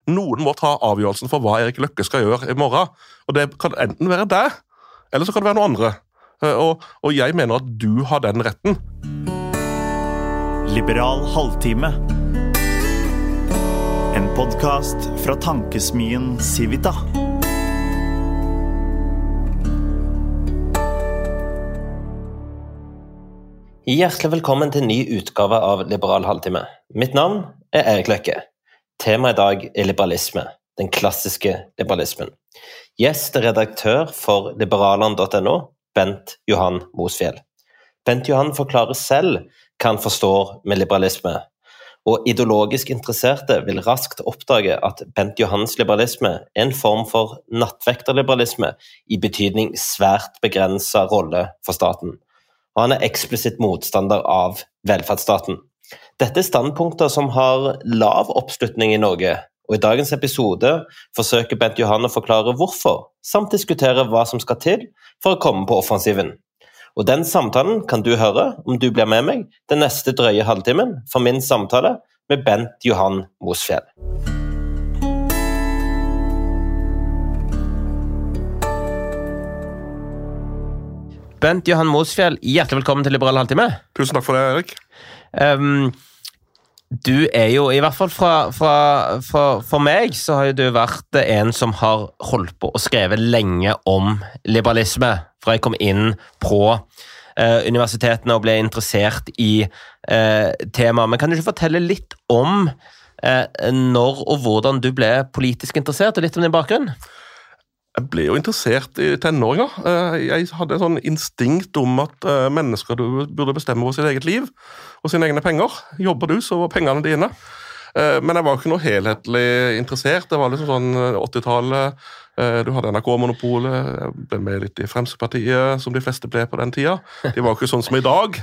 noen må ta avgjørelsen for hva Erik Løkke skal gjøre i morgen, og det kan enten være deg, eller så kan det være noen andre. Og jeg mener at du har den retten. Liberal halvtime. En podcast fra tankesmien Civita. Hjertelig velkommen til en ny utgave av Liberal halvtime. Mitt navn er Erik Løkke. Temaet i dag er liberalisme, den klassiske liberalismen. Gjest er redaktør for liberaleren.no, Bent Johan Mosfjell. Bent Johan forklarer selv hva han forstår med liberalisme, og ideologisk interesserte vil raskt oppdage at Bent Johans liberalisme er en form for nattvekterliberalisme i betydning svært begrenset rolle for staten. Og han er eksplisitt motstander av velferdsstaten. Dette er standpunkter som har lav oppslutning i Norge, og i dagens episode forsøker Bent Johan å forklare hvorfor, samt diskutere hva som skal til for å komme på offensiven. Og den samtalen kan du høre om du blir med meg den neste drøye halvtimen for min samtale med Bent Johan Mosfjell. Bent Johan Mosfjell, hjertelig velkommen til Liberal halvtime. Tusen takk for det, Erik. Du er jo, i hvert fall for meg, så har jo du vært en som har holdt på å skrive lenge om liberalisme, fra jeg kom inn på universitetene og ble interessert i temaet. Men kan du ikke fortelle litt om når og hvordan du ble politisk interessert, og litt om din bakgrunn? Jeg ble jo interessert i tenåringer. Jeg hadde en sånn instinkt om at mennesker burde bestemme over sitt eget liv og sine egne penger. Jobber du, så var pengene dine. Men jeg var jo ikke noe helhetlig interessert. Det var liksom sånn 80-tallet. Du hadde NRK-monopolet. Jeg ble med litt i Fremskrittspartiet, som de fleste ble på den tida. De var jo ikke sånn som i dag.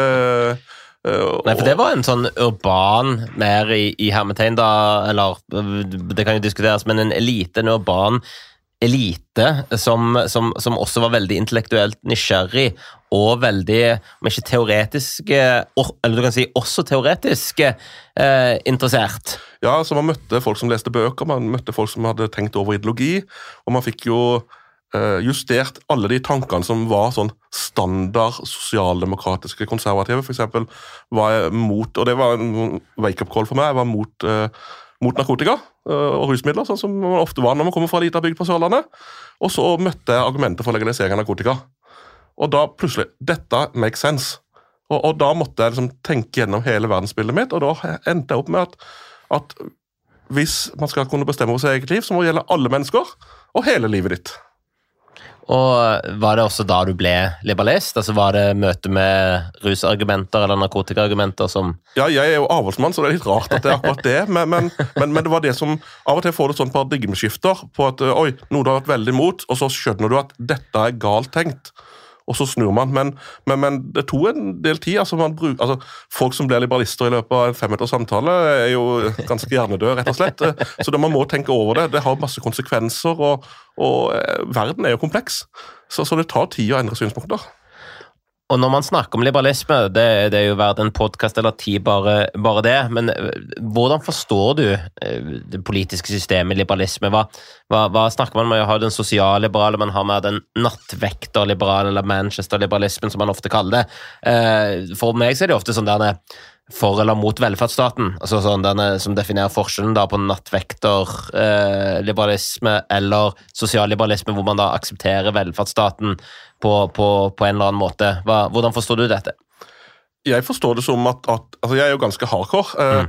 Nei, for det var en sånn urban, mer i hermetegn da, eller det kan jo diskuteres, men en urban elite som også var veldig intellektuelt nysgjerrig og veldig, om ikke teoretisk, eller du kan si også teoretisk interessert. Ja, så man møtte folk som leste bøker, man møtte folk som hadde tenkt over ideologi, og man fikk jo justert alle de tankene som var sånn standard sosialdemokratiske konservative. For eksempel var jeg mot, og det var en wake-up call for meg, jeg var mot narkotika og rusmidler, sånn som man ofte var når man kommer fra lita bygd på Sørlandet. Og så møtte jeg argumenter for legalisering av narkotika. Og da plutselig, dette makes sense. Og da måtte jeg liksom tenke gjennom hele verdensbildet mitt, og da endte jeg opp med at hvis man skal kunne bestemme over sitt eget liv, så må det gjelde alle mennesker og hele livet ditt. Og var det også da du ble liberalist? Altså var det møte med rusargumenter eller narkotikaargumenter som... Ja, jeg er jo avholdsmann, så det er litt rart at det er akkurat det, men det var det som av og til får du sånn paradigmeskifter på at, oi, noe du har vært veldig imot, og så skjønner du at dette er galt tenkt, og så snur man, men det tog en del tid, altså folk som blir liberalister i løpet av en 5 minutters samtale er jo ganske hjernedød, rett og slett, så man må tenke over det har masse konsekvenser, og verden er jo kompleks, så det tar tid å endre synspunkter. Og når man snakker om liberalisme, det er jo vært en podcast eller 10 bare det, men hvordan forstår du det politiske systemet, liberalisme? Hva snakker man med å ha den sosialliberale, man har med den nattvekterliberale eller Manchester-liberalismen, som man ofte kaller det. For meg så er det ofte sånn der for eller mot velferdsstaten, altså sånn denne som definerer forskjellen da på nattvekterliberalisme eller sosialliberalisme, hvor man da aksepterer velferdsstaten på en eller annen måte. Hvordan forstår du dette? Jeg forstår det som at altså jeg er jo ganske hardcore,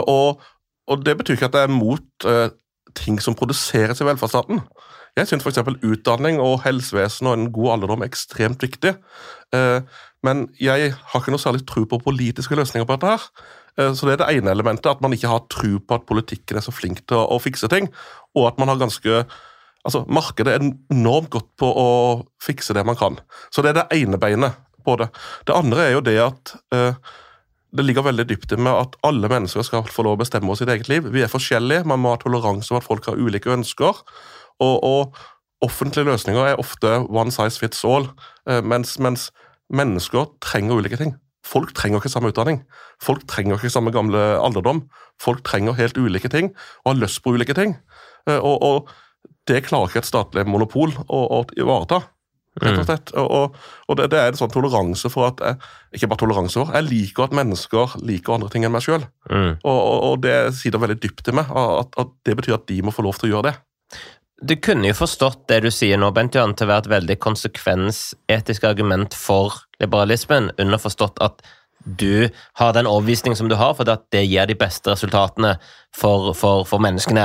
og det betyr ikke at jeg er mot ting som produseres i velferdsstaten. Jeg synes for eksempel utdanning og helsevesen og en god alderdom er ekstremt viktig, men jeg har ikke noe særlig tro på politiske løsninger på dette her. Så det er det ene elementet, at man ikke har tro på at politikken er så flink til å fikse ting, og at man har ganske... Altså, markedet er enormt godt på å fikse det man kan. Så det er det ene beinet på det. Det andre er jo det at det ligger veldig dypt i med at alle mennesker skal få lov å bestemme over sitt eget liv. Vi er forskjellige, man må ha toleranse over at folk har ulike ønsker, og offentlige løsninger er ofte one size fits all, mens mennesker trenger ulike ting. folk trenger ikke samme utdanning. Folk trenger ikke samme gamle alderdom. Folk trenger helt ulike ting, og har lyst på ulike ting. Og det klarer ikke et statlig monopol å ivareta. Rett og slett. Og det er en sånn toleranse for at ikke bare toleranse for, jeg liker at mennesker liker andre ting enn meg selv. Og det sier veldig dypt til meg, at det betyr at de må få lov til å gjøre det. Du kunne jo forstått det du sier nå, Bent Jan, til å være et veldig konsekvensetisk argument for liberalismen, underforstått at du har den overbevisning som du har, for at det gir de beste resultatene for menneskene.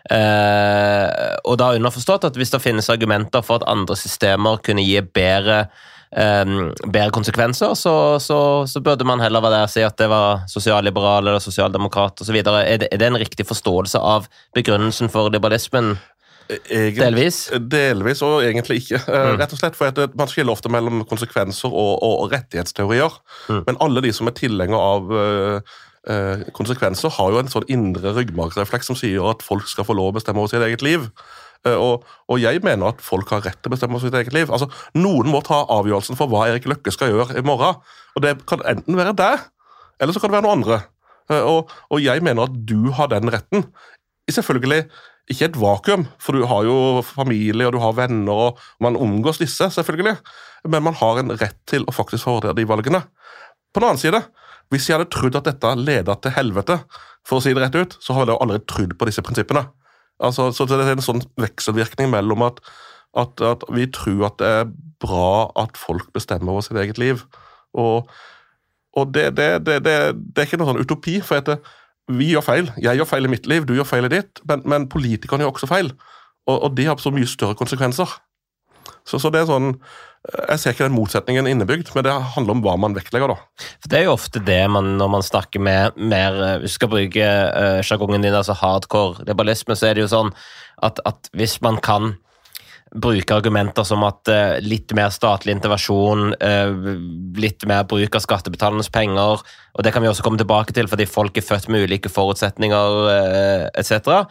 Og da underforstått at hvis det finnes argumenter for at andre systemer kunne gi bedre konsekvenser, så burde man heller være der og si at det var sosialliberal eller sosialdemokrat og så videre. Er det en riktig forståelse av begrunnelsen for liberalismen? Delvis, og egentlig ikke. Rett og slett for at man skiller ofte mellom konsekvenser og rettighetsteorier. Men alle de som er tilhenger av konsekvenser har jo en sånn indre ryggmargsrefleks som sier at folk skal få lov å bestemme over sitt eget liv. Og jeg mener at folk har rett til å bestemme over sitt eget liv. Altså, noen må ta avgjørelsen for hva Erik Løkke skal gjøre i morgen. Og det kan enten være deg, eller så kan det være noen andre. Og jeg mener at du har den retten. Selvfølgelig ikke et vakuum, for du har jo familie, og du har venner, og man omgås disse, selvfølgelig. Men man har en rett til å faktisk foreta de valgene. På den annen side, hvis jeg hadde trodd at dette ledet til helvete, for å si det rett ut, så hadde jeg aldri trodd på disse prinsippene. Altså, så det er en sånn vekselvirkning mellom at vi tror at det er bra at folk bestemmer over sitt eget liv. Og det er ikke noen sånn utopi, for at vi gjør feil. Jeg gjør feil i mitt liv, du gjør feil i ditt, men politikerne gjør også feil. Og de har så mye større konsekvenser. Så det er sånn, jeg ser ikke den motsetningen innebygd, men det handler om hva man vektlegger da. For det er jo ofte det når man snakker med mer, hvis du skal bruke sjargongen din, altså hardcore liberalisme, så er det jo sånn at hvis man kan bruke argumenter som at litt mer statlig intervensjon, litt mer bruk av skattebetalernes penger, og det kan vi også komme tilbake til fordi folk er født med ulike forutsetninger, etc.,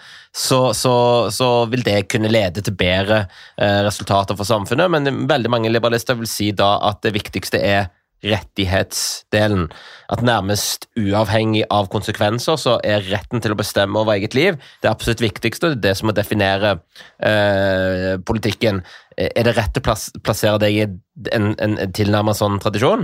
så vil det kunne lede til bedre resultater for samfunnet, men veldig mange liberalister vil si da at det viktigste er rettighetsdelen. At nærmest uavhengig av konsekvenser så er retten til å bestemme over eget liv det absolutt viktigste, det som må definere politikken. Er det rett å plassere deg i en tilnærmet sånn tradisjon?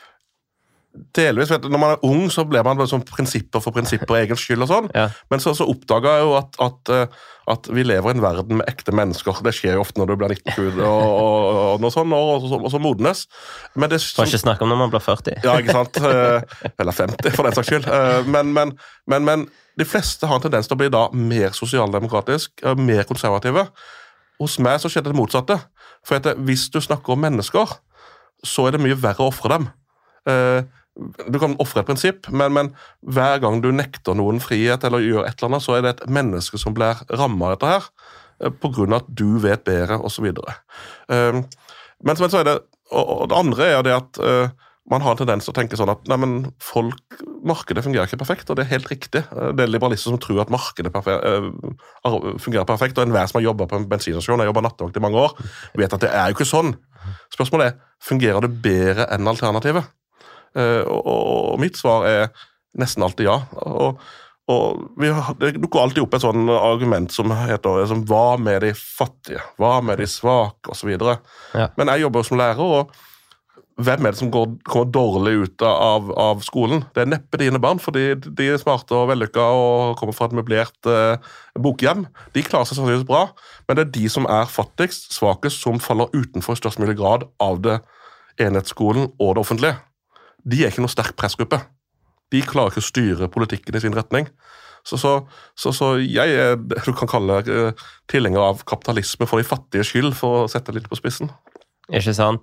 Delvis, vet du, når man er ung så blir man sånn prinsipper for prinsipper egen skyld og sånn, men så oppdager jeg jo at vi lever i en verden med ekte mennesker. Det skjer jo ofte når du blir 19 og noe sånt, og så modnes. Men det får ikke snakke om når man blir 40. Ja, ikke sant? Eller 50 for den saks skyld. Men de fleste har en tendens til å bli da mer sosialdemokratisk, mer konservative. Hos meg så skjedde det motsatte. For at hvis du snakker om mennesker, så er det mye verre å offre dem. Du kan offre et prinsipp, men hver gang du nekter noen frihet eller gjør et eller annet, så er det et menneske som blir rammet av dette her, på grunn av at du vet bedre, og så videre. Men så er det, og det andre er det at man har en tendens til å tenke sånn at nei, men markedet fungerer ikke perfekt, og det er helt riktig. Det er liberalister som tror at markedet fungerer perfekt, og enhver som har jobbet på en bensinstasjon, har jobbet nattevakt i mange år, vet at det er jo ikke sånn. Spørsmålet er, fungerer det bedre enn alternativet? Og mitt svar er nesten alltid ja. Og det dukker alltid opp et sånn argument som heter hva med de fattige, hva med de svake, og så videre. Men jeg jobber som lærer, og hvem er det som kommer dårlig ut av skolen? Det er neppe dine barn, fordi de er smarte og vellykka og kommer fra et møblert bokhjem. De klarer seg sannsynligvis bra, men det er de som er fattigst, svakest, som faller utenfor i størst mulig grad av det enhetsskolen og det offentlige. De er ikke noe sterk pressgruppe. De klarer ikke å styre politikken i sin retning. Så jeg er, du kan kalle tilhenger av kapitalisme for de fattige skyld, for å sette litt på spissen. Ikke sant?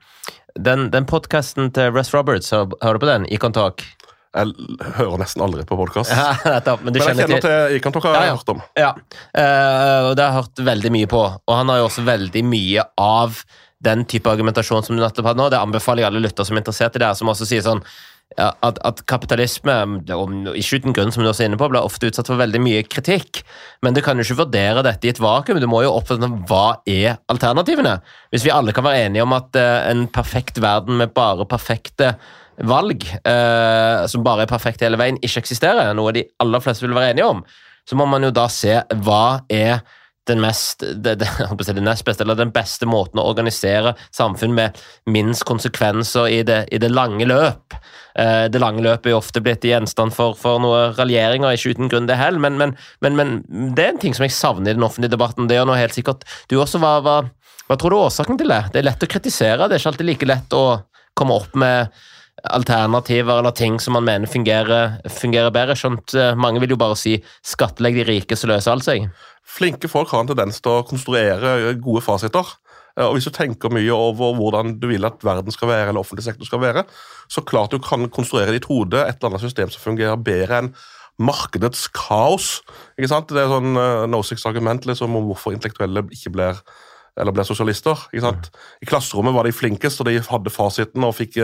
Den podcasten til Russ Roberts, hører du på den? Econ Talk? Jeg hører nesten aldri på podcast. Men jeg kjenner til Econ Talk, har jeg hørt om. Ja, og det har jeg hørt veldig mye på. Og han har jo også veldig mye av den type argumentasjon som du nettopp hadde nå. Det anbefaler jeg alle lytter som er interessert i det, som også sier sånn at kapitalisme, ikke uten grunn som du også er inne på, blir ofte utsatt for veldig mye kritikk, men du kan jo ikke vurdere dette i et vakuum. Du må jo oppfatte hva er alternativene. Hvis vi alle kan være enige om at en perfekt verden med bare perfekte valg som bare er perfekt hele veien, ikke eksisterer, noe de aller fleste vil være enige om, så må man jo da se hva er den nest beste, eller den beste måten å organisere samfunn med minst konsekvenser i det lange løp. Det lange løpet er jo ofte blitt gjenstand for noe raljeringer, ikke uten grunn det heller, men det er en ting som jeg savner i den offentlige debatten. Det er noe helt sikkert. Du også, hva tror du er årsaken til det? Det er lett å kritisere, det er ikke alltid like lett å komme opp med alternativer eller ting som man mener fungerer bedre. Skjønt, mange vil jo bare si skattlegg de rike, så løser alt seg. Flinke folk har en tendens til å konstruere gode fasiter. Og hvis du tenker mye over hvordan du vil at verden skal være, eller offentlig sektor skal være, så klart du kan konstruere i ditt hode et eller annet system som fungerer bedre enn markedets kaos. Ikke sant? Det er sånn no-six-argument liksom, om hvorfor intellektuelle ikke ble sosialister. Ikke sant? I klasserommet var de flinkest, og de hadde fasiten og fikk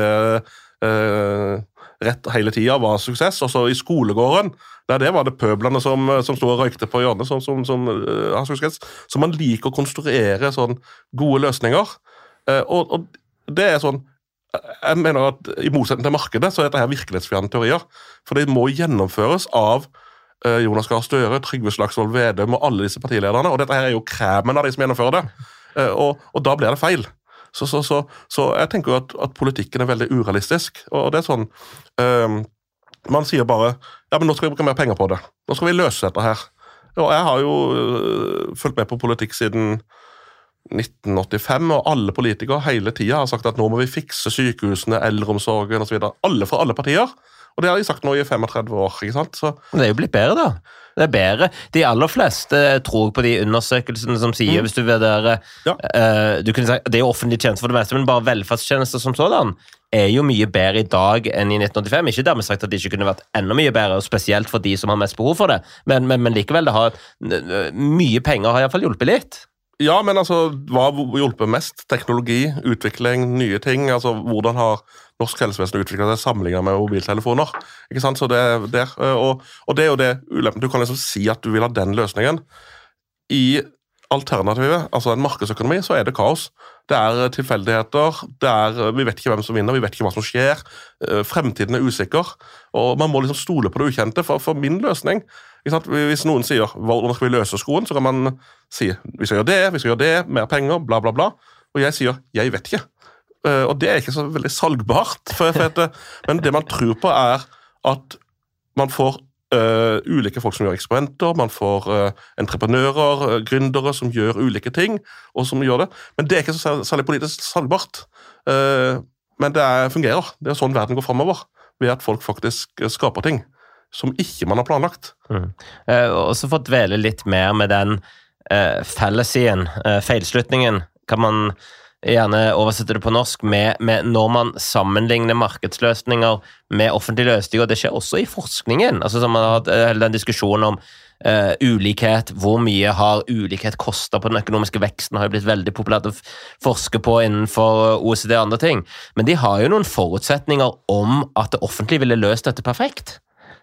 rett hele tiden, var suksess. Og så i skolegården, det var det pøblene som stod og røykte på hjørnet som har suksess. Så man liker å konstruere sånn gode løsninger. Og det er sånn, jeg mener at i motsetning til markedet, så er dette her virkelighetsfjerne teorier. For det må gjennomføres av Jonas Gahr Støre, Trygve Slagsvold Vedum og alle disse partilederne, og dette her er jo kremen av de som gjennomfører det. Og da blir det feil. Så jeg tenker jo at politikken er veldig urealistisk, og det er sånn, man sier bare, ja, men nå skal vi bruke mer penger på det. Nå skal vi løse dette her. Og jeg har jo fulgt med på politikk siden 1985, og alle politikere hele tiden har sagt at nå må vi fikse sykehusene, eldreomsorgen og så videre. Alle fra alle partier. Og det har de sagt nå i 35 år, ikke sant? Så det er jo blitt bedre da. Det er bedre. De aller fleste tror på de undersøkelsene som sier, hvis du vurderer, du kunne si, det er jo offentlig tjeneste for det meste, men bare velferdstjenester som sådan er jo mye bedre i dag enn i 1985. Ikke dermed sagt at de ikke kunne vært enda mye bedre, og spesielt for de som har mest behov for det, men likevel, det har mye penger har i hvert fall hjulpet litt. Ja, men altså, hva hjelper mest? Teknologi, utvikling, nye ting, altså hvordan har norsk helsevesen utviklet seg sammenlignet med mobiltelefoner, ikke sant? Så det er der, og det er jo det ulempen. Du kan liksom si at du vil ha den løsningen. I alternativet, altså en markedsøkonomi, så er det kaos. Det er tilfeldigheter, vi vet ikke hvem som vinner, vi vet ikke hva som skjer, fremtiden er usikker, og man må liksom stole på det ukjente, for min løsning, ikke sant? Hvis noen sier, hvordan skal vi løse skoen, så kan man si, vi skal gjøre det, mer penger, bla bla bla, og jeg sier, jeg vet ikke. Og det er ikke så veldig salgbart, men det man tror på er at man får ulike folk som gjør eksperimenter, man får entreprenører, gründere som gjør ulike ting, og som gjør det. Men det er ikke så særlig politisk salgbart. Men det fungerer. Det er sånn verden går fremover, ved at folk faktisk skaper ting som ikke man har planlagt. Og så få dvele litt mer med den fellesien, feilslutningen, kan man gjerne oversette det på norsk, med når man sammenligner markedsløsninger med offentlige løsninger, og det skjer også i forskningen, altså som man har hatt hele den diskusjonen om ulikhet, hvor mye har ulikhet kostet på den økonomiske veksten, har jo blitt veldig populært å forske på innenfor OECD og andre ting, men de har jo noen forutsetninger om at det offentlige ville løst dette perfekt.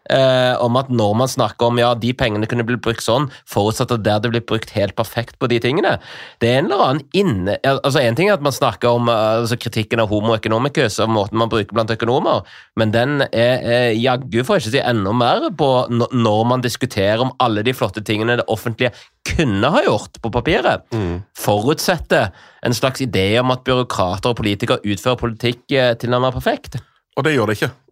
Om at når man snakker om de pengene kunne bli brukt sånn, forutsatt at det blir brukt helt perfekt på de tingene, det er en eller annen altså en ting er at man snakker om kritikken av homo economicus og måten man bruker blant økonomer, men den er jaggu for ikke å si enda mer på når man diskuterer om alle de flotte tingene det offentlige kunne ha gjort på papiret, forutsette en slags idé om at byråkrater og politikere utfører politikk tilnærmet perfekt. Og det gjør det ikke.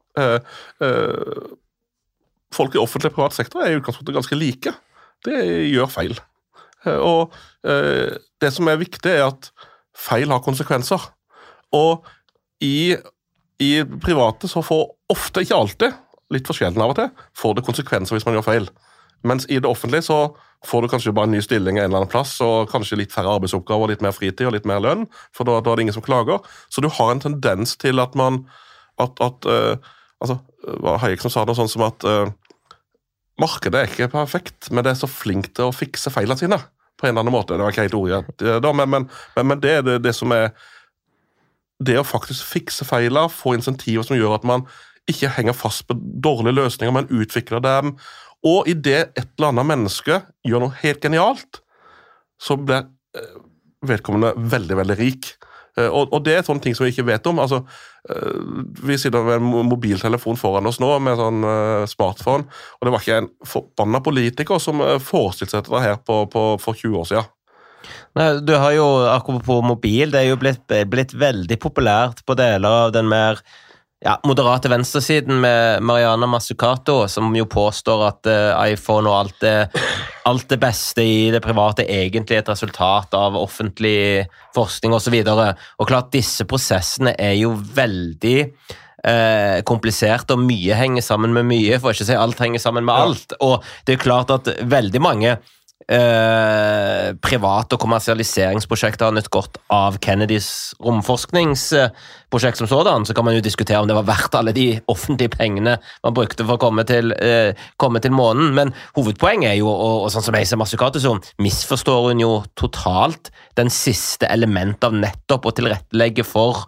Folk i offentlig og privat sektor er i utgangspunktet ganske like. Det gjør feil. Og det som er viktig er at feil har konsekvenser. Og i private så får ofte, ikke alltid, litt for sjelden av og til, får det konsekvenser hvis man gjør feil. Mens i det offentlige så får du kanskje bare en ny stilling en eller annen plass, og kanskje litt færre arbeidsoppgaver, litt mer fritid og litt mer lønn, for da er det ingen som klager. Så du har en tendens til at man altså, var Hayek som sa noe sånn som at markedet er ikke perfekt, men det er så flink til å fikse feilene sine, på en eller annen måte. Det var ikke helt ordet, men det er det som er det å faktisk fikse feilene, få insentiver som gjør at man ikke henger fast på dårlige løsninger, men utvikler dem, og i det et eller annet menneske gjør noe helt genialt, så blir vedkommende veldig, veldig rik. Og det sånne ting som vi ikke vet om. Altså, vi sitter med en mobiltelefon foran oss nå, med sånn smartphone, og det var ikke en forbannet politiker som forestilte seg dette her for 20 år siden. Nei, du har jo, apropos mobil, det er jo blitt veldig populært på deler av den mer moderate venstresiden med Mariana Mazzucato, som jo påstår at iPhone og alt det beste i det private egentlig er et resultat av offentlig forskning og så videre. Og klart, disse prosessene er jo veldig komplisert, og mye henger sammen med mye, for ikke å si alt henger sammen med alt. Og det er klart at veldig mange private og kommersialiseringsprosjekter har nytt godt av Kennedys romforskningsprosjekt som sådan, så kan man jo diskutere om det var verdt alle de offentlige pengene man brukte for å komme til månen, men hovedpoenget er jo, og sånn som jeg ser Mazzucato, så misforstår hun jo totalt den siste element av nettopp å tilrettelegge for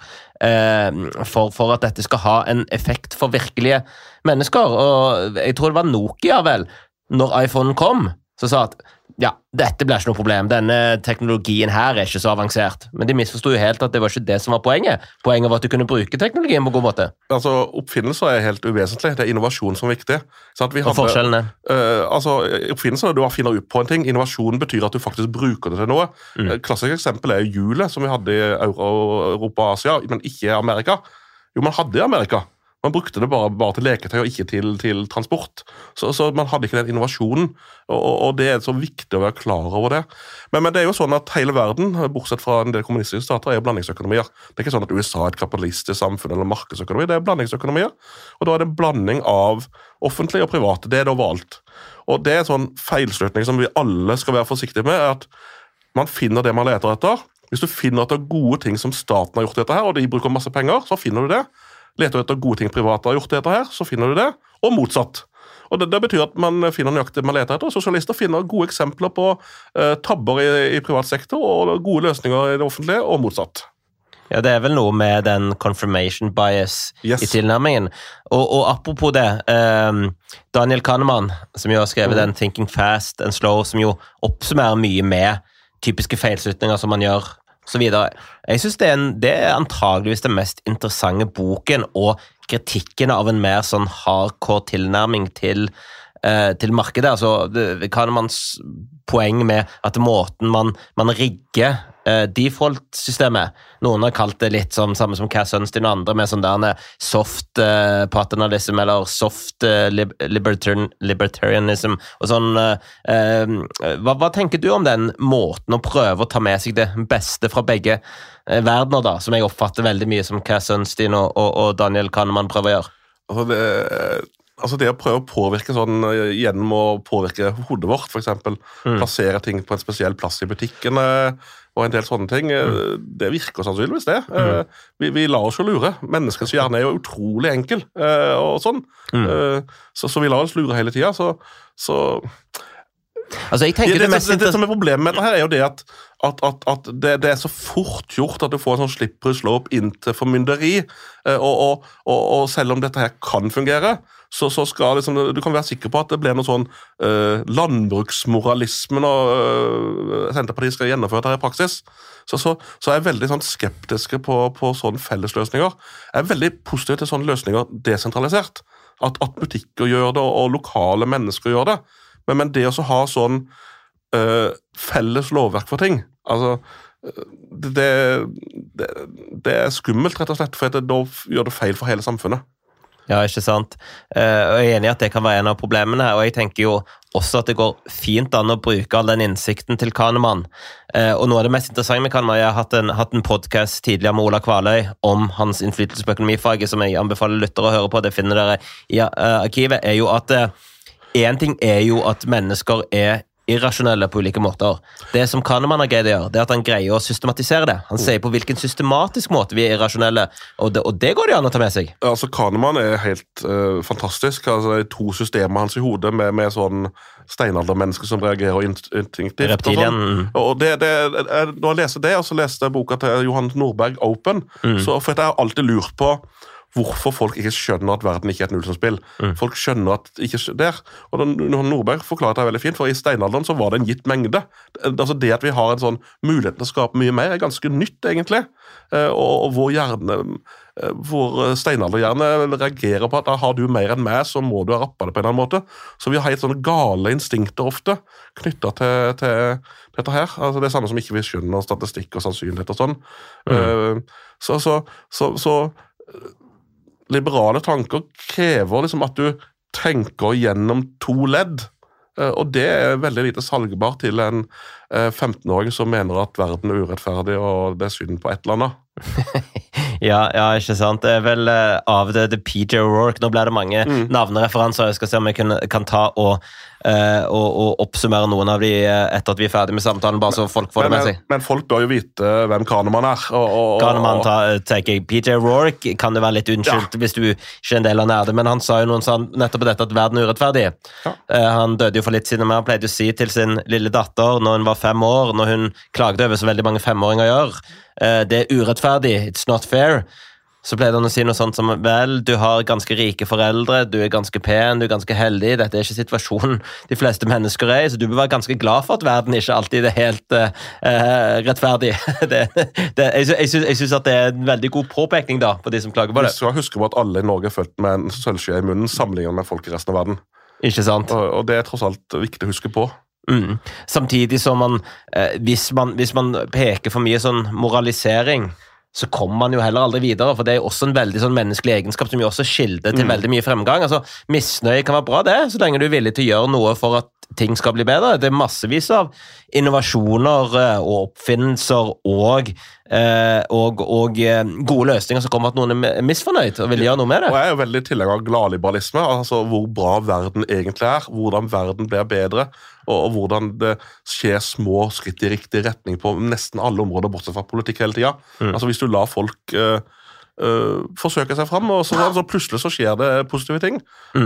at dette skal ha en effekt for virkelige mennesker, og jeg tror det var Nokia vel, når iPhone kom, så sa at dette blir ikke noe problem, denne teknologien her er ikke så avansert, men de misforstod jo helt at det var ikke det som var poenget. Poenget var at du kunne bruke teknologien på god måte. Altså, oppfinnelser er helt uvesentlig, det er innovasjon som er viktig. Så at vi hadde, og forskjellene? Oppfinnelser er du har finnet ut på en ting, innovasjon betyr at du faktisk bruker det til noe. Klassisk eksempel er hjulet som vi hadde i Europa og Asia, men ikke i Amerika. Jo, man hadde i Amerika. Man brukte det bare til leketøy og ikke til transport. Så man hadde ikke den innovasjonen, og det er så viktig å være klar over det. Men det er jo sånn at hele verden, bortsett fra en del kommunistiske stater, er jo blandingsøkonomier. Det er ikke sånn at USA er et kapitalistisk samfunn eller markedsøkonomi, det er blandingsøkonomier. Og da er det en blanding av offentlig og private, det er det overalt. Og det er en sånn feilslutning som vi alle skal være forsiktige med, er at man finner det man leter etter. Hvis du finner at det er gode ting som staten har gjort dette her, og de bruker masse penger, så finner du det. Leter du etter gode ting private har gjort dette her, så finner du det, og motsatt. Og det betyr at man finner nøyaktig det man leter etter, og sosialister finner gode eksempler på tabber i privat sektor, og gode løsninger i det offentlige, og motsatt. Ja, det er vel noe med den confirmation bias i tilnærmingen. Og apropos det, Daniel Kahneman, som jo har skrevet den Thinking Fast and Slow, som jo oppsummerer mye med typiske feilslutninger som man gjør, så videre. Jeg synes det er antageligvis den mest interessante boken og kritikken av en mer sånn hardcore tilnærming til markedet. Altså, Kahnemans poeng med at måten man rigger default-systemet, noen har kalt det litt som samme som Cass Sunstein og andre, med sånn der soft paternalism eller soft libertarianism og sånn. Hva tenker du om den måten å prøve å ta med seg det beste fra begge verdener da, som jeg oppfatter veldig mye som Cass Sunstein og Daniel Kahneman prøver å gjøre? Altså det å prøve å påvirke sånn gjennom å påvirke hodet vårt, for eksempel, plassere ting på en spesiell plass i butikken og en del sånne ting, det virker sannsynligvis det. Vi lar oss jo lure. Menneskets hjerne er jo utrolig enkel og sånn. Så vi lar oss lure hele tiden, Altså, jeg tenker det som er problemet med dette her er jo det at det er så fort gjort at du får en sånn slippery slope inn til formynderi, og selv om dette her kan fungere, så skal liksom, du kan være sikker på at det blir noe sånn landbruksmoralisme når Senterpartiet skal gjennomføre dette i praksis. Så er jeg veldig sånn skeptiske på sånne fellesløsninger. Jeg er veldig positiv til sånne løsninger desentralisert. At butikker gjør det, og lokale mennesker gjør det. Men det å ha sånn felles lovverk for ting, altså det er skummelt rett og slett, for da gjør det feil for hele samfunnet. Ja, ikke sant. Og jeg er enig i at det kan være en av problemene her, og jeg tenker jo også at det går fint an å bruke all den innsikten til Kahneman. Og noe av det mest interessante med Kahneman, jeg har hatt en podcast tidligere med Ola Kvaløy om hans innflytelse på økonomifaget, som jeg anbefaler lyttere å høre på, det finner dere i arkivet, er jo at en ting er jo at mennesker er irrasjonelle på ulike måter. Det som Kahneman har greid å gjøre, det er at han greier å systematisere det. Han sier på hvilken systematisk måte vi er irrasjonelle, og det går det an å ta med seg. Altså, Kahneman er helt fantastisk. Altså, det er 2 systemer hans i hodet med sånn steinaldermennesker som reagerer instinktivt. Reptilien. Og når jeg leser det, og så leste jeg boka til Johan Nordberg, Open, for jeg har alltid lurt på hvorfor folk ikke skjønner at verden ikke er et nullsumspill. Folk skjønner at ikke der. Og Nordberg forklarer det veldig fint, for i steinalderen så var det en gitt mengde. Altså det at vi har en sånn mulighet til å skape mye mer er ganske nytt, egentlig. Og hvor steinalderhjerne reagerer på at da har du mer enn meg, så må du ha rappet det på en eller annen måte. Så vi har helt sånne gale instinkter ofte knyttet til dette her. Altså det er samme som ikke vi skjønner statistikk og sannsynlighet og sånn. Så liberale tanker krever liksom at du tenker gjennom 2 ledd, og det er veldig lite salgbart til en 15-åring som mener at verden er urettferdig og det er synd på et eller annet. Ja, ikke sant. Det er vel avdøde PJ O'Rourke. Nå ble det mange navnereferanser. Jeg skal se om jeg kan ta og oppsummere noen av de etter at vi er ferdig med samtalen, bare så folk får det med seg. Men folk bør jo vite hvem Kahneman er. Kahneman tenker jeg. PJ O'Rourke kan det være litt unnskyldt hvis du ikke er en del av nerde, men han sa jo nettopp dette at verden er urettferdig. Han døde jo for litt siden, men han pleide å si til sin lille datter når hun var 5 år, når hun klagde over så veldig mange 5-åringer gjør, det er urettferdig, it's not fair. Så pleide han å si noe sånt som, vel, du har ganske rike foreldre, du er ganske pen, du er ganske heldig, dette er ikke situasjonen de fleste mennesker er, så du bør være ganske glad for at verden ikke alltid er helt rettferdig. Jeg synes at det er en veldig god påpekning da, på de som klager på det. Vi skal huske på at alle i Norge er født med en sølvskje i munnen, sammenlignet med folk i resten av verden. Ikke sant? Og det er tross alt viktig å huske på. Samtidig som hvis man peker for mye sånn moralisering, så kommer man jo heller aldri videre, for det er også en veldig sånn menneskelig egenskap som jo også skilder til veldig mye fremgang. Altså, misnøye kan være bra det, så lenge du er villig til å gjøre noe for at ting skal bli bedre. Det er massevis av innovasjoner og oppfinnelser og gode løsninger som kommer at noen er misfornøyd og vil gjøre noe med det. Og jeg er jo veldig tilhenger av gladliberalisme, altså hvor bra verden egentlig er, hvordan verden blir bedre, og hvordan det skjer små skritt i riktig retning på nesten alle områder, bortsett fra politikk hele tiden. Altså hvis du lar folk forsøke seg frem, og så plutselig så skjer det positive ting.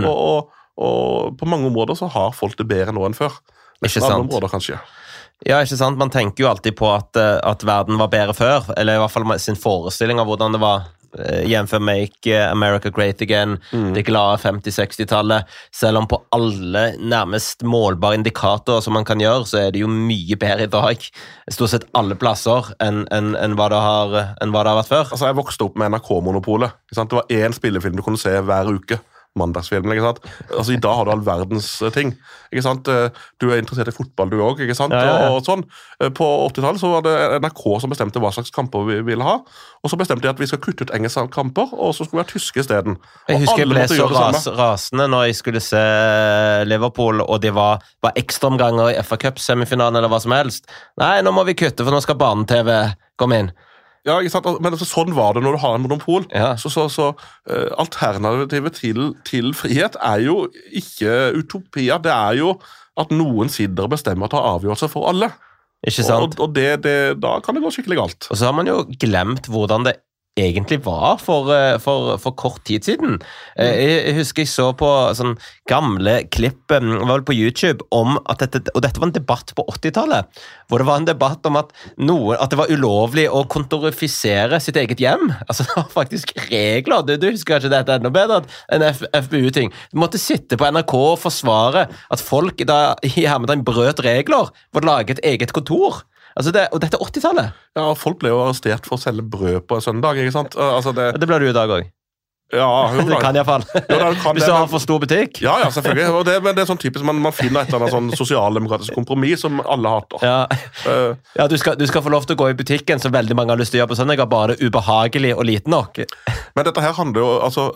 Og på mange områder så har folk det bedre nå enn før. Nesten alle områder kanskje. Ja, ikke sant? Man tenker jo alltid på at verden var bedre før, eller i hvert fall sin forestilling av hvordan det var jevnfør Make America Great Again, det glade 50-60-tallet. Selv om på alle nærmest målbare indikatorer som man kan gjøre, så er det jo mye bedre i dag, stort sett alle plasser, enn hva det har vært før. Altså, jeg vokste opp med NRK-monopolet. Det var en spillefilm du kunne se hver uke. Mandagsfilmen, ikke sant? Altså, i dag har du all verdens ting, ikke sant? Du er interessert i fotball, du også, ikke sant? Ja. Og sånn. På 80-tallet så var det NRK som bestemte hva slags kamper vi ville ha, og så bestemte de at vi skal kutte ut engelske kamper, og så skulle vi ha tyske i stedet. Jeg husker jeg ble så rasende når jeg skulle se Liverpool, og det var ekstraomganger i FA Cup-semifinalen eller hva som helst. Nei, nå må vi kutte, for nå skal barne-TV komme inn. Ja, ikke sant? Men sånn var det når du har en monopol. Ja. Så alternativet til frihet er jo ikke utopia. Det er jo at noen sider bestemmer å ta avgjørelser for alle. Ikke sant? Og da kan det gå skikkelig galt. Og så har man jo glemt hvordan det egentlig var for kort tid siden. Jeg husker jeg så på sånn gamle klipp, var vel på YouTube, om at og dette var en debatt på 80-tallet, hvor det var en debatt om at det var ulovlig å kontorifisere sitt eget hjem. Altså, det var faktisk regler. Du husker kanskje dette enda bedre enn FBU-ting. Du måtte sitte på NRK og forsvare at folk da i hermetegn brøt regler for å lage et eget kontor. Altså og dette er 80-tallet. Ja, folk ble jo arrestert for å selge brød på en søndag, ikke sant? Altså det ble du i dag også. Ja, det kan i hvert fall. Hvis du har for stor butikk. Ja, selvfølgelig. Men det er sånn typisk, man finner et eller annet sånn sosialdemokratisk kompromiss som alle hater. Ja, du skal få lov til å gå i butikken som veldig mange har lyst til å gjøre på søndag, bare det ubehagelig og lite nok. Men dette her handler jo, altså,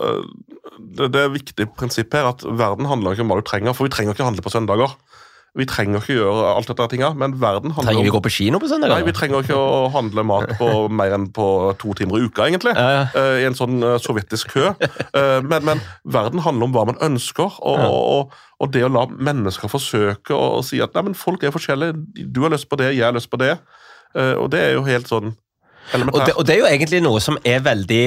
det er viktig prinsipp her, at verden handler ikke om hva du trenger, for vi trenger ikke handle på søndager. Vi trenger ikke gjøre alt dette tinga, men verden handler Trenger vi gå på kino på søndag? Nei, vi trenger ikke å handle mat på mer enn på 2 timer i uka, egentlig. I en sånn sovjetisk kø. Men verden handler om hva man ønsker, og det å la mennesker forsøke å si at nei, men folk er forskjellige, du har lyst på det, jeg har lyst på det, og det er jo helt sånn elementært. Og det er jo egentlig noe som er veldig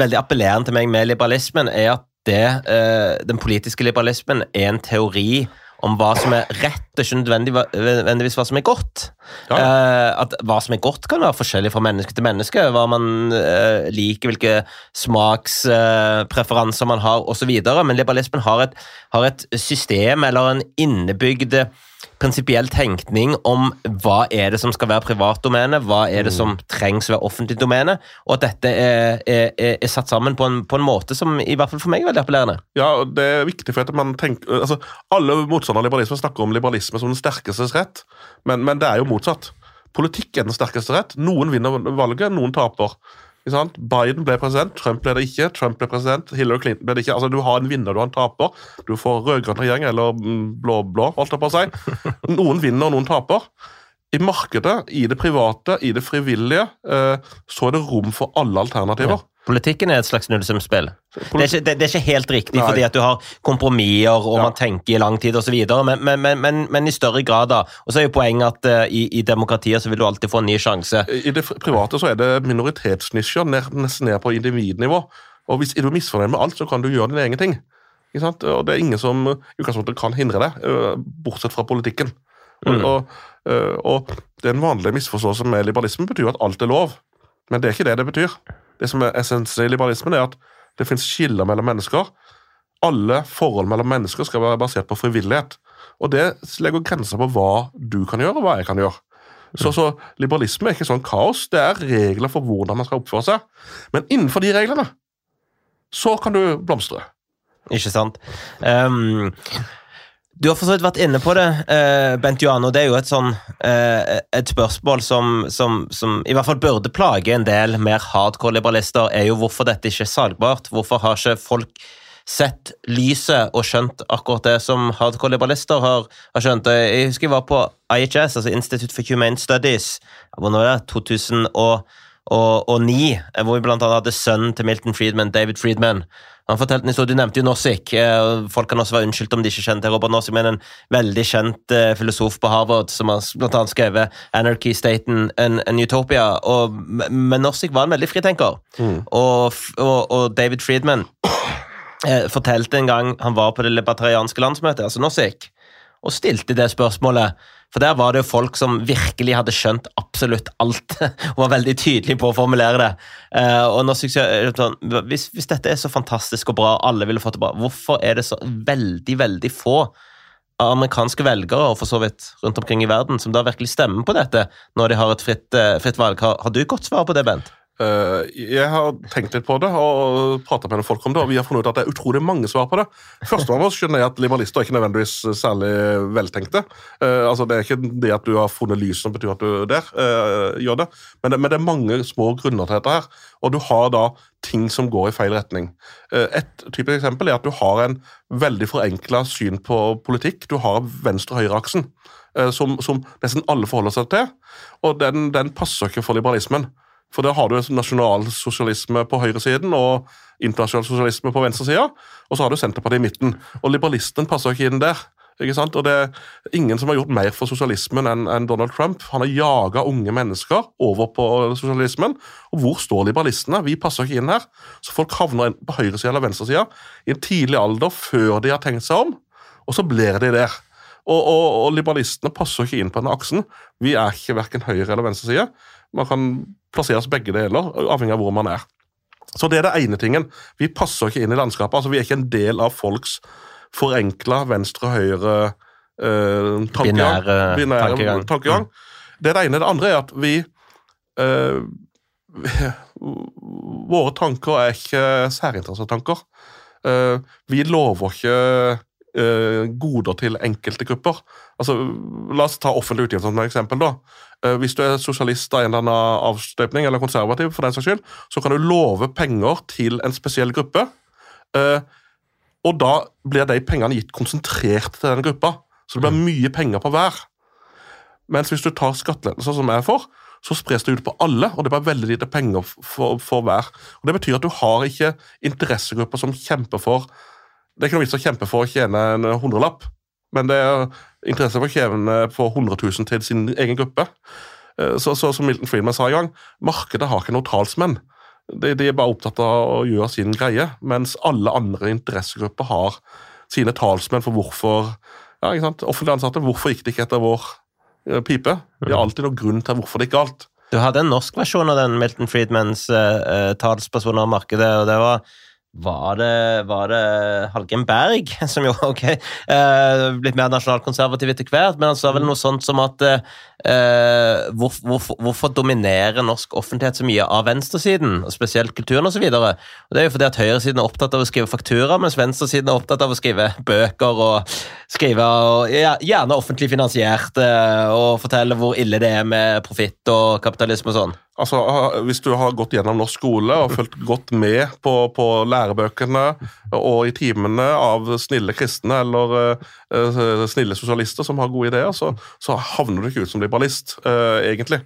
appellerende til meg med liberalismen, er at den politiske liberalismen er en teori om hva som rett, og ikke nødvendigvis hva som godt. At hva som godt kan være forskjellig fra menneske til menneske, hva man liker, hvilke smakspreferanser man har, og så videre. Men liberalismen har et system, eller en innebygd prinsipiell tenkning om hva det som skal være privatdomene, hva det som trengs å være offentlig domene, og at dette er satt sammen på en måte som i hvert fall for meg er veldig appellerende. Ja, og det viktig for at man tenker, altså alle motstandere av liberalisme snakker om liberalisme som den sterkestes rett, men det jo motsatt. Politikk den sterkeste rett. Noen vinner valget, noen taper. Biden ble president, Trump ble det ikke, Trump ble president, Hillary Clinton ble det ikke. Altså, du har en vinner, du har en taper. Du får rødgrønn regjering, eller blå, holdt jeg på å si. Noen vinner, noen taper. I markedet, i det private, i det frivillige, så det rom for alle alternativer. Ja. Politikken et slags nullsumspill. Det ikke helt riktig, fordi at du har kompromisser, og man tenker i lang tid og så videre, men i større grad da. Og så jo poenget at i demokratier så vil du alltid få en ny sjanse. I det private så det minoritetsnisjer nesten ned på individnivå, og hvis du misfornøyer med alt, så kan du gjøre din egen ting. Ikke sant? Og det ingen som kan hindre det, bortsett fra politikken. Og den vanlige misforståelsen med liberalisme betyr at alt lov, men det ikke det betyr. Det som essensen i liberalismen at det finnes skiller mellom mennesker. Alle forhold mellom mennesker skal være basert på frivillighet. Og det legger grenser på hva du kan gjøre, og hva jeg kan gjøre. Så liberalisme ikke sånn kaos, det regler for hvordan man skal oppføre seg. Men innenfor de reglene, så kan du blomstre. Ikke sant? Du har for så vidt vært inne på det, Bent Johan, og det jo et spørsmål som i hvert fall burde plage en del mer hardcore liberalister, jo hvorfor dette ikke salgbart. Hvorfor har ikke folk sett lyset og skjønt akkurat det som hardcore liberalister har skjønt? Jeg husker jeg var på IHS, altså Institute for Humane Studies, hvor nå 2009, hvor vi blant annet hadde sønnen til Milton Friedman, David Friedman. Han fortalte en historie, du nevnte jo Nozick, folk kan også være unnskyldt om de ikke kjente Robert Nozick, men en veldig kjent filosof på Harvard, som har blant annet skrevet Anarchy, State and Utopia, men Nozick var en veldig fritenker, og David Friedman fortalte en gang han var på det libertarianske landsmøtet, altså Nozick, og stilte det spørsmålet, for der var det jo folk som virkelig hadde skjønt absolutt alt, og var veldig tydelig på å formulere det. Og nå synes jeg, hvis dette så fantastisk og bra, alle ville fått det bra, hvorfor det så veldig, veldig få amerikanske velgere, og for så vidt rundt omkring i verden, som da virkelig stemmer på dette, når de har et fritt valg? Har du godt svar på det, Bent? Jeg har tenkt litt på det og pratet med noen folk om det, og vi har funnet ut at det utrolig mange svar på det. Først og fremst skjønner jeg at liberalister ikke nødvendigvis særlig veltenkte. Altså det ikke det at du har funnet lys som betyr at du gjør det, men det mange små grunner til dette her, og du har da ting som går i feil retning. Et typisk eksempel at du har en veldig forenklet syn på politikk. Du har venstre-høyre-aksen, som nesten alle forholder seg til, og den passer ikke for liberalismen. For da har du nasjonalsosialisme på høyresiden og internasjonal sosialisme på venstresiden, og så har du Senterpartiet i midten. Og liberalisten passer ikke inn der, ikke sant? Og det ingen som har gjort mer for sosialismen enn Donald Trump. Han har jaget unge mennesker over på sosialismen, og hvor står liberalistene? Vi passer ikke inn her. Så folk havner enten på høyresiden eller venstresiden i en tidlig alder før de har tenkt seg om, og så blir de der. Og liberalistene passer ikke inn på denne aksen. Vi ikke hverken høyre eller venstre side. Man kan plasseres begge deler, avhengig av hvor man Så det det ene tingen. Vi passer ikke inn i landskapet. Altså, vi ikke en del av folks forenkla venstre-høyre tankegang. Det ene. Det andre at vi våre tanker ikke særinteressetanker. Vi lover ikke goder til enkelte grupper. Altså, la oss ta offentlig utgift som et eksempel da. Hvis du sosialist av en eller annen avstøpning, eller konservativ for den saks skyld, så kan du love penger til en spesiell gruppe, og da blir de pengene gitt konsentrert til den gruppa, så det blir mye penger på hver. Mens hvis du tar skattelettelser som for, så spres det ut på alle, og det blir veldig lite penger for hver. Og det betyr at du har ikke interessegrupper som kjemper for. Det ikke noe vits å kjempe for å tjene en 100-lapp, men det interesse for å tjene for 100 000 til sin egen gruppe. Så som Milton Friedman sa i gang, markedet har ikke noen talsmenn. De bare opptatt av å gjøre sin greie, mens alle andre interessegrupper har sine talsmenn for hvorfor Ja, ikke sant? Offentlig ansatte, hvorfor gikk det ikke etter vår pipe? Det er alltid noen grunn til hvorfor det gikk galt. Du hadde en norsk versjon av den Milton Friedmans talsperson av markedet, og det var det Hallgrim Berg, som jo, blitt mer nasjonalkonservativ etter hvert, men han sa vel noe sånt som at hvorfor dominerer norsk offentlighet så mye av venstresiden, og spesielt kulturen og så videre? Og det er jo fordi at høyresiden er opptatt av å skrive faktura, mens venstresiden er opptatt av å skrive bøker og skrive, gjerne offentlig finansiert, og fortelle hvor ille det er med profitt og kapitalisme og sånn. Altså, hvis du har gått gjennom norsk skole og følt godt med på lærebøkene og i timene av snille kristne eller snille sosialister som har gode ideer, så havner du ikke ut som liberalist, egentlig.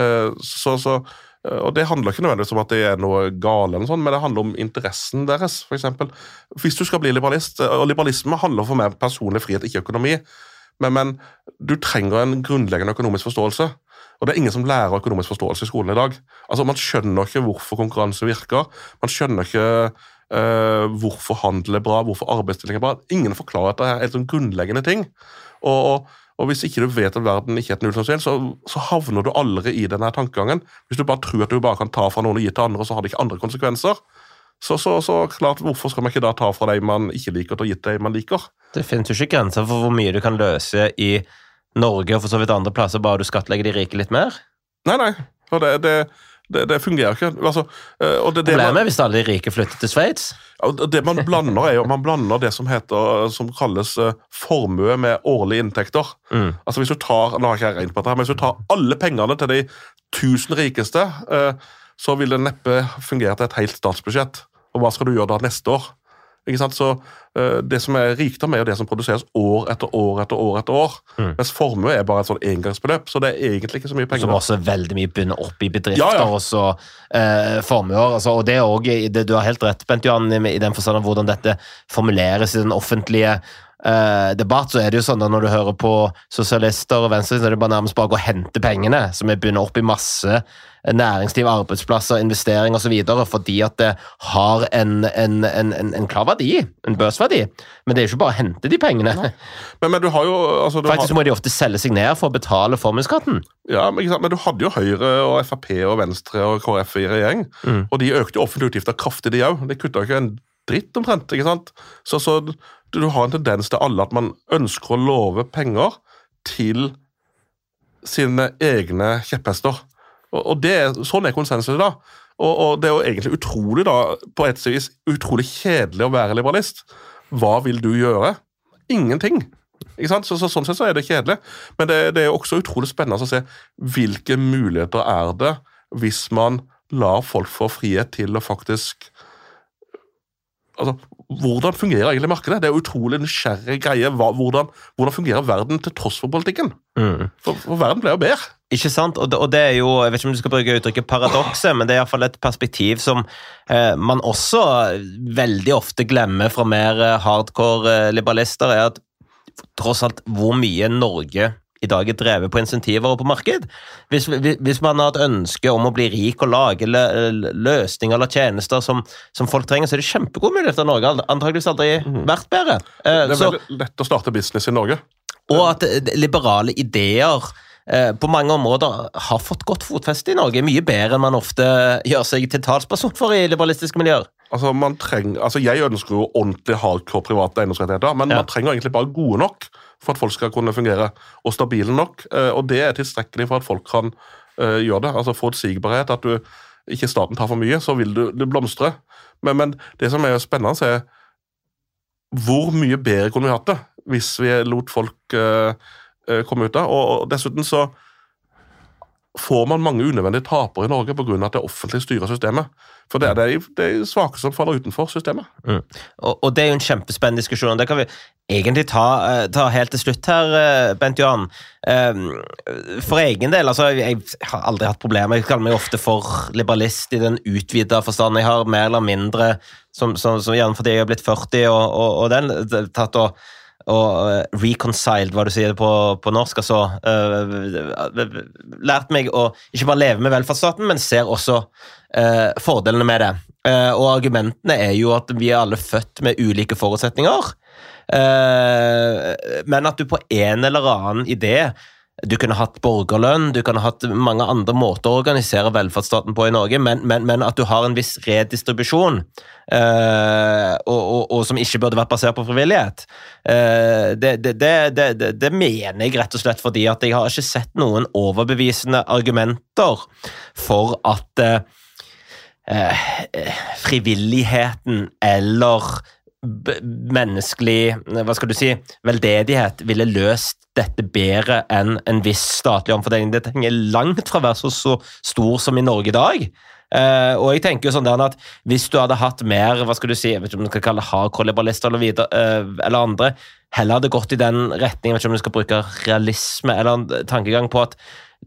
Og det handler ikke nødvendigvis om at det er noe gale eller sånn, men det handler om interessen deres, for eksempel. Hvis du skal bli liberalist, og liberalisme handler for meg personlig frihet, ikke økonomi, men du trenger en grunnleggende økonomisk forståelse. Og det er ingen som lærer økonomisk forståelse i skolen i dag. Altså, man skjønner ikke hvorfor konkurranse virker, man skjønner ikke hvorfor handel er bra, hvorfor arbeidsdeling er bra. Ingen forklarer at det er helt sånn grunnleggende ting. Og hvis ikke du vet at verden ikke er et nullsumspill, så havner du aldri i denne tankegangen. Hvis du bare tror at du bare kan ta fra noen og gi til andre, så har det ikke andre konsekvenser. Så klart, hvorfor skal man ikke da ta fra deg man ikke liker til å gi til deg man liker? Det finnes jo ikke grenser for hvor mye du kan løse i Norge og for så vidt andre plasser, bare du skattlegger de rike litt mer? Nei, og det fungerer ikke. Altså, Problemet er hvis alle de rike flytter til Sveits? Det man blander er jo, man blander det som kalles formue med årlige inntekter. Altså hvis du tar, nå har jeg ikke regnet på dette, men hvis du tar alle pengene til de 1000 rikeste, så vil det neppe fungere til et helt statsbudsjett. Og hva skal du gjøre da neste år? Ikke sant? Så det som er rikdom er jo det som produseres år etter år etter år etter år. Mens formue er bare et sånn engangsbeløp, så det er egentlig ikke så mye penger. Som også veldig mye bunner opp i bedrifter og så formuer. Altså, og det er også, du har helt rett, Bent Johan, i den forstand av hvordan dette formuleres i den offentlige debatt, så er det jo sånn at når du hører på sosialister og venstre, så er det bare nærmest bare å gå og hente pengene, som er bunnet opp i masse næringsliv, arbeidsplasser, investering og så videre, fordi at det har en klar verdi, en børsverdi, men det er jo ikke bare å hente de pengene. Men du har jo... Altså, faktisk må de ofte selge seg ned for å betale formuesskatten. Ja, men du hadde jo Høyre og FrP og Venstre og KrF i regjering, og de økte jo offentlige utgifter kraftig de også. De kuttet jo ikke en dritt omtrent, ikke sant? Så du har en tendens til alle at man ønsker å love penger til sine egne kjepphester. Og sånn er konsensuset da. Og det er jo egentlig utrolig da, på et vis utrolig kjedelig å være liberalist. Hva vil du gjøre? Ingenting. Ikke sant? Så sånn sett så er det kjedelig. Men det er jo også utrolig spennende å se hvilke muligheter er det hvis man lar folk få frihet til å faktisk... Altså, hvordan fungerer egentlig markedet? Det er jo utrolig nysgjerrig greie. Hvordan fungerer verden til tross for politikken? For verden ble jo bedre. Ikke sant? Og det er jo, jeg vet ikke om du skal bruke uttrykket paradokset, men det er i hvert fall et perspektiv som man også veldig ofte glemmer fra mer hardcore liberalister, er at tross alt hvor mye Norge i dag er drevet på insentiver og på marked. Hvis man har et ønske om å bli rik og lage løsninger eller tjenester som folk trenger, så er det kjempegod mulighet av Norge. Antageligvis aldri vært bedre. Det er veldig lett å starte business i Norge. Og at liberale ideer på mange områder har fått godt fotfeste i Norge, mye bedre enn man ofte gjør seg til talsperson for i liberalistiske miljøer. Altså, jeg ønsker jo ordentlig hardcore private eiendomsrettigheter, men man trenger egentlig bare gode nok for at folk skal kunne fungere, og stabile nok, og det er tilstrekkelig for at folk kan gjøre det. Altså forutsigbarhet, at ikke staten tar for mye, så vil du blomstre. Men det som er spennende er hvor mye bedre kunne vi hatt det hvis vi lot folk komme ut av, og dessuten så får man mange unødvendige tapere i Norge på grunn av at det offentlige styrer systemet. For det er de svake som faller utenfor systemet. Og det er jo en kjempespennende diskusjon, og det kan vi egentlig ta helt til slutt her, Bent Johan. For egen del, altså, jeg har aldri hatt problemer. Jeg kaller meg ofte for liberalist i den utvidede forstand. Jeg har mer eller mindre, som gjerne fordi jeg har blitt 40, og den tatt og reconciled, hva du sier på norsk, altså lært meg å ikke bare leve med velferdsstaten, men ser også fordelene med det. Og argumentene er jo at vi er alle født med ulike forutsetninger, Men at du på en eller annen idé, du kunne hatt borgerlønn, du kunne hatt mange andre måter å organisere velferdsstaten på i Norge, men at du har en viss redistribusjon, og som ikke burde vært basert på frivillighet, det mener jeg rett og slett fordi at jeg har ikke sett noen overbevisende argumenter for at frivilligheten eller menneskelig, hva skal du si, veldedighet ville løst dette bedre enn en viss statlig omfordeling. Det trenger langt fra å være så stor som i Norge i dag. Og jeg tenker jo sånn der at hvis du hadde hatt mer, hva skal du si, jeg vet ikke om du skal kalle det hardcore-liberalister eller andre, heller hadde gått i den retningen, jeg vet ikke om du skal bruke realisme eller en tankegang på at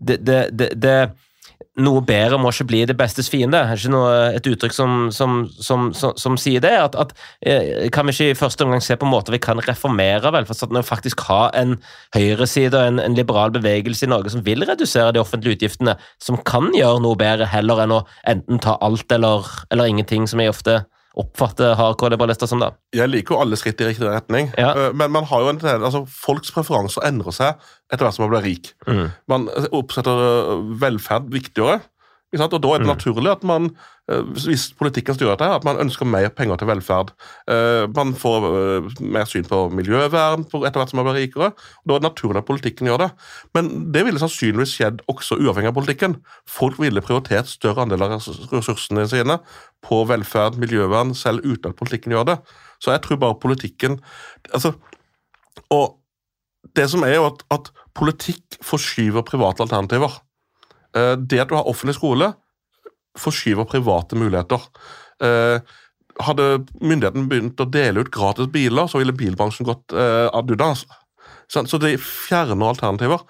noe bedre må ikke bli det bestes fiende. Det er ikke et uttrykk som sier det, at kan vi ikke i første omgang se på måter vi kan reformere velferdsstaten og faktisk ha en høyreside og en liberal bevegelse i Norge som vil redusere de offentlige utgiftene, som kan gjøre noe bedre heller enn å enten ta alt eller ingenting, som jeg ofte oppfatter hardcore-liberalister som da. Jeg liker jo alle skritt i riktig retning, men man har jo folks preferanser endrer seg etter hvert som man blir rik. Man oppsetter velferd viktigere, og da er det naturlig at man, hvis politikken styrer dette, at man ønsker mer penger til velferd. Man får mer syn på miljøvern etter hvert som man blir rikere, og da er det naturlig at politikken gjør det. Men det ville sannsynligvis skjedd også uavhengig av politikken. Folk ville prioritert større andel av ressursene sine på velferd, miljøvern, selv uten at politikken gjør det. Så jeg tror bare politikken, og det som er jo at politikk forskyver private alternativer. Det at du har offentlig skole forskyver private muligheter. Hadde myndigheten begynt å dele ut gratis biler, så ville bilbransjen gått ad undas. Så det fjerner alternativer.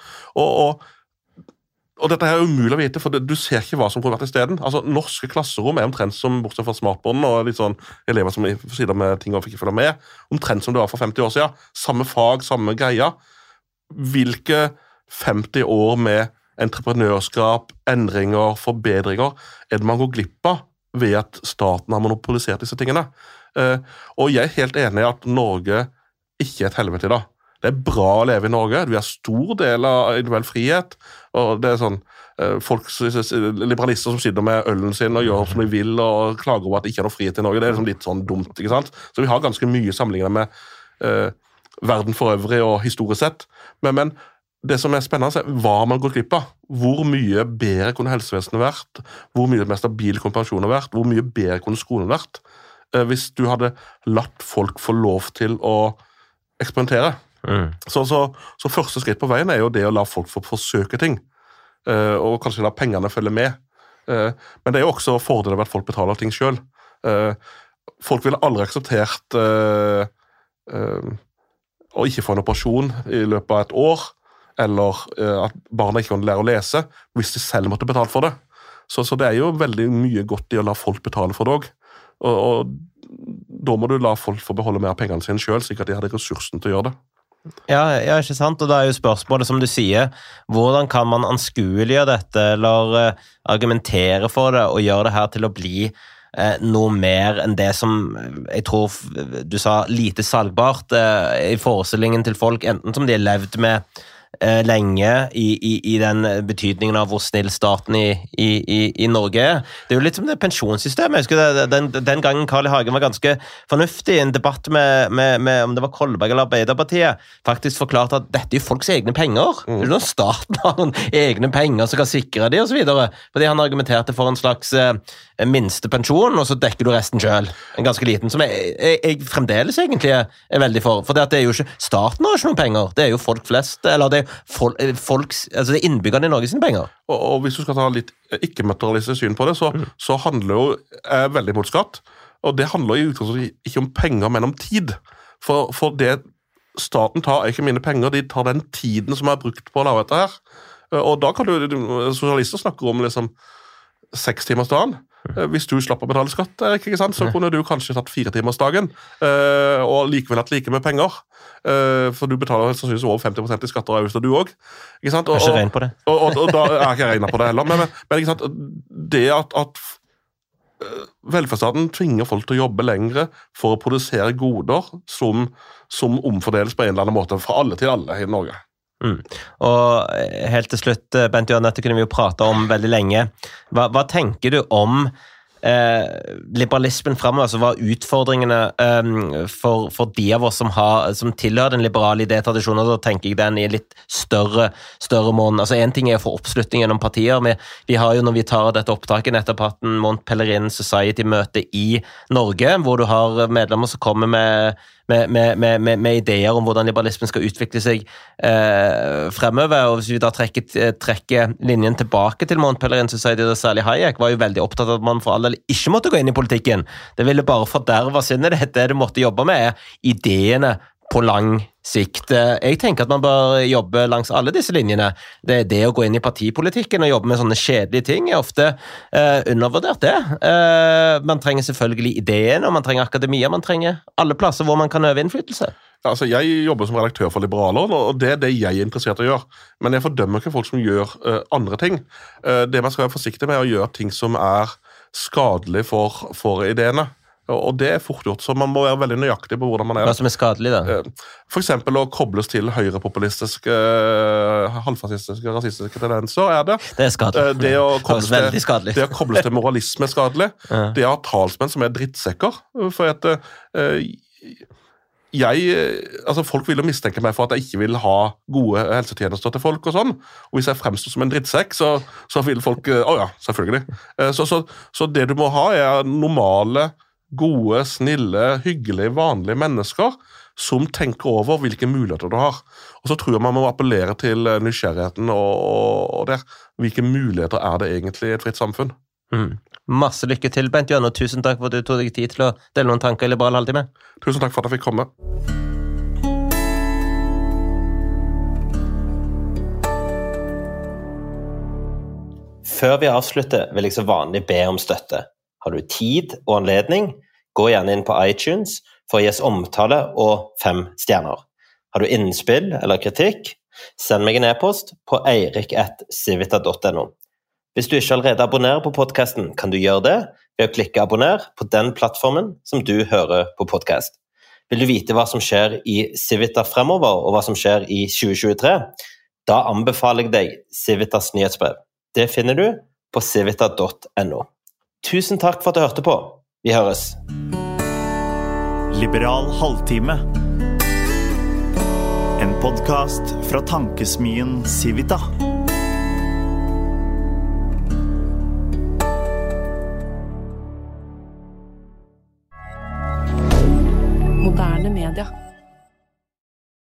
Og dette her er umulig å vite, for du ser ikke hva som kunne vært i stedet. Altså, norske klasserom er omtrent som, bortsett fra smartboarden, og litt sånn elever som sitter med ting og ikke følger med, omtrent som det var for 50 år siden. Samme fag, samme greia. Hvilke 50 år med entreprenørskap, endringer, forbedringer, er det man går glipp av ved at staten har monopolisert disse tingene. Og jeg er helt enig i at Norge ikke er et helvete i dag. Det er bra å leve i Norge, vi har stor del av individuell frihet, og det er sånn liberalister som sitter med ølen sin og gjør som de vil og klager over at det ikke er noe frihet i Norge, det er liksom litt sånn dumt, ikke sant? Så vi har ganske mye sammenlignet med verden for øvrig og historisk sett, men det som er spennende er hva man går glipp av. Hvor mye bedre kunne helsevesenet vært? Hvor mye mer stabil kompensjon har vært? Hvor mye bedre kunne skolen vært? Hvis du hadde latt folk få lov til å eksperimentere. Så første skritt på veien er jo det å la folk få forsøke ting. Og kanskje la pengene følge med. Men det er jo også fordeler ved at folk betaler ting selv. Folk ville aldri akseptert å ikke få en operasjon i løpet av et år, eller at barna ikke kan lære å lese, hvis de selv måtte betale for det. Så det er jo veldig mye godt i å la folk betale for det også. Og da må du la folk få beholde mer av pengene sine selv, slik at de hadde ressursen til å gjøre det. Ja, ikke sant? Og da er jo spørsmålet, som du sier, hvordan kan man anskueliggjøre dette, eller argumentere for det, og gjøre det her til å bli noe mer enn det som jeg tror du sa lite salgbart i forestillingen til folk, enten som de har levd med lenge i den betydningen av hvor snill staten i Norge er. Det er jo litt som det pensjonssystemet. Jeg husker den gangen Carl I. Hagen var ganske fornuftig i en debatt med om det var Kolberg eller Arbeiderpartiet, faktisk forklarte at dette er folks egne penger. Det er ikke noe staten har noen egne penger som kan sikre de og så videre. Fordi han argumenterte for en slags minste pensjon, og så dekker du resten selv. En ganske liten, som jeg fremdeles egentlig er veldig for. For det er jo ikke, staten har ikke noen penger. Det er jo folk flest, eller det er altså det er innbyggerne i Norge sine penger. Og hvis du skal ta litt ikke-materialistisk syn på det, så handler jo veldig mot skatt, og det handler i utgangspunktet ikke om penger, men om tid. For det staten tar er ikke mine penger, de tar den tiden som er brukt på å lage dette her. Og da kan sosialister snakke om liksom 6-timersdagen. Hvis du slapp å betale skatt, ikke sant, så kunne du kanskje tatt 4-timersdagen, og likevel hatt like med penger. For du betaler sannsynligvis over 50% i skatter og avgifter, du også. Ikke sant? Jeg er ikke regnet på det. Og da er ikke jeg regnet på det heller. Men ikke sant, det at velferdsstaten tvinger folk til å jobbe lengre for å produsere goder som omfordeles på en eller annen måte fra alle til alle i Norge. Og helt til slutt, Bent Jørn, dette kunne vi jo prate om veldig lenge. Hva tenker du om liberalismen fremover, altså hva utfordringene for de av oss som tilhører den liberale idétradisjonen, da tenker jeg den i litt større mån. Altså en ting å få oppslutning gjennom partier, vi har jo når vi tar dette opptaket nettopp hatt en Mont Pelerin Society-møte i Norge, hvor du har medlemmer som kommer med ideer om hvordan liberalismen skal utvikle seg fremover, og hvis vi da trekker linjen tilbake til Mont Pelerin Society, og særlig Hayek var jo veldig opptatt av at man for alle ikke måtte gå inn i politikken. Det ville bare forderve sinnet. Det du måtte jobbe med ideene på lang sikt. Jeg tenker at man bør jobbe langs alle disse linjene. Det å gå inn i partipolitikken og jobbe med sånne kjedelige ting er ofte undervurdert det. Man trenger selvfølgelig ideen, og man trenger akademia, man trenger alle plasser hvor man kan øve innflytelse. Altså, jeg jobber som redaktør for Liberaleren, og det det jeg er interessert i å gjøre. Men jeg fordømmer ikke folk som gjør andre ting. Det man skal være forsiktig med er å gjøre ting som er skadelig for ideene. Og det fort gjort, så man må være veldig nøyaktig på hvordan man Hva som skadelig da? For eksempel å kobles til høyrepopulistiske, halvfascistiske, rasistiske tendenser det. Det skadelig. Det å kobles til moralisme skadelig. Det å ha talsmenn som drittsekker. For at folk vil jo mistenke meg for at jeg ikke vil ha gode helsetjenester til folk og sånn, og hvis jeg fremstår som en drittsekk, så vil folk, selvfølgelig. Så det du må ha normale, gode, snille, hyggelige, vanlige mennesker som tenker over hvilke muligheter du har. Og så tror jeg man må appellere til nysgjerrigheten og hvilke muligheter det egentlig i et fritt samfunn. Masse lykke til, Bent Jørn, og tusen takk for at du tog deg tid til å dele noen tanker i Liberal Halvtime. Tusen takk for at jeg fikk komme. Før vi avslutter vil jeg så vanlig be om støtte. Har du tid og anledning, gå gjerne inn på iTunes for å gi oss omtale og 5 stjerner. Har du innspill eller kritikk, send meg en e-post på eirik@civita.no. Hvis du ikke allerede abonnerer på podcasten, kan du gjøre det ved å klikke abonner på den plattformen som du hører på podcast. Vil du vite hva som skjer i Civita fremover, og hva som skjer i 2023? Da anbefaler jeg deg Civitas nyhetsbrev. Det finner du på civita.no. Tusen takk for at du hørte på. Vi høres. Liberal halvtime. En podcast fra tankesmien Civita. Moderne media.